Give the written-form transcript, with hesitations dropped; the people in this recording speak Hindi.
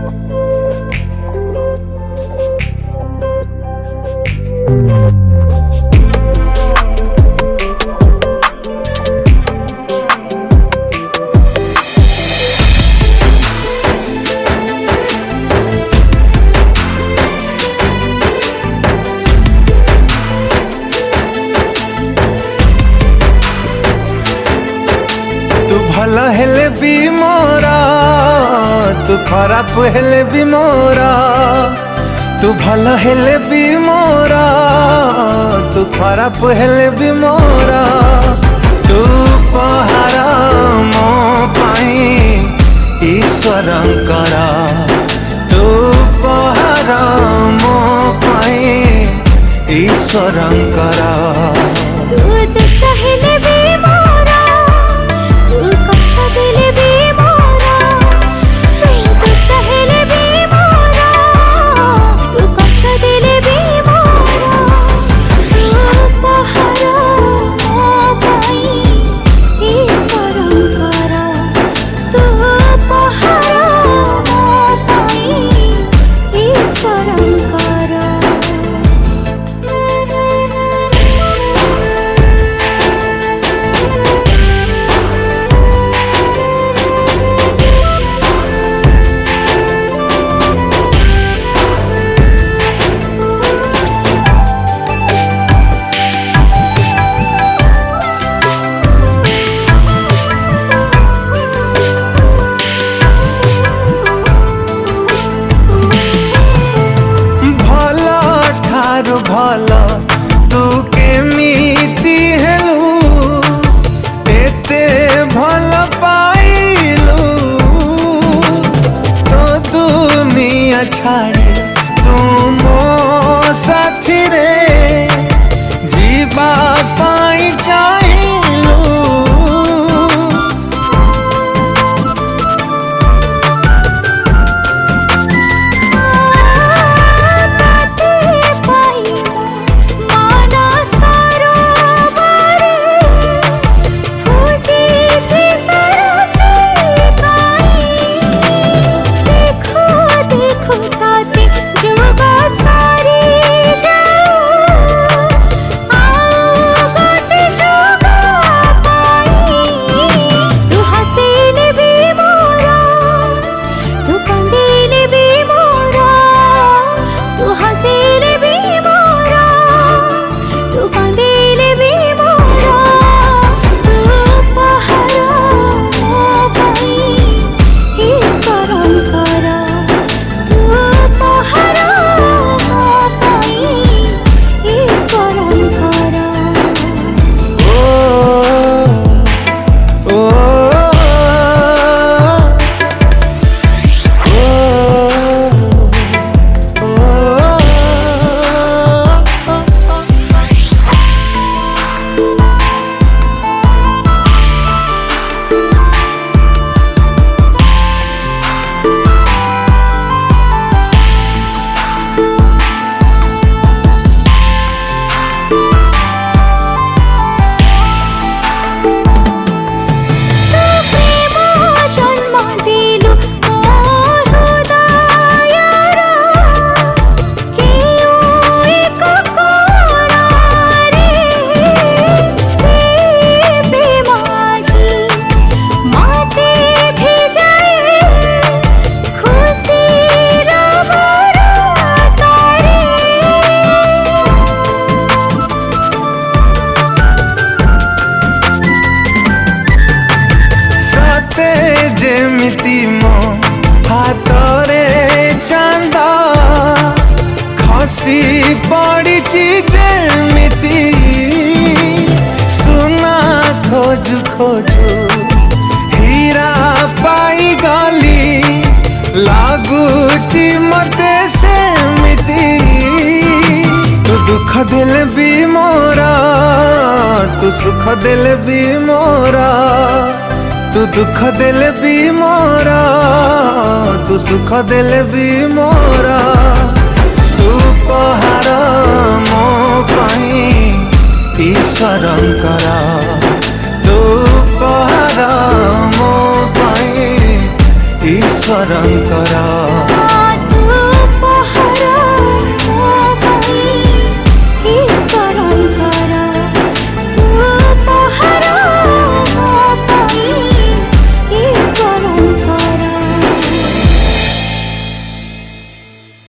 भल हेले भी मोरा तू खराब हेले भी मोरा, तू भल हेले भी मोरा तू खराब हेले भी मोरा, तू पहाड़ मो पाई ईश्वरंकर, तू पहाड़ मो पाई ईश्वरंकर। भल तू केमिति हेलु एते भल पाइलु, तो दुनिया छाड़ी तू मो साथी रे जीवा पाई चाहिलु। जेमिति मो हाथरे चांदा खसी पड़ी जेमिति सुना खोजु खोजु हीरा पाई गली लागुची मते सेमिति। तू दुख दिल भी मोरा तू सुख दिल भी मोरा, तू दुख दिल भी मोरा तू सुख दिल भी मोरा, तू पहाड़ मो पाई ईश्वरंकर, तू पहाड़ मो पाई ईश्वरंकर।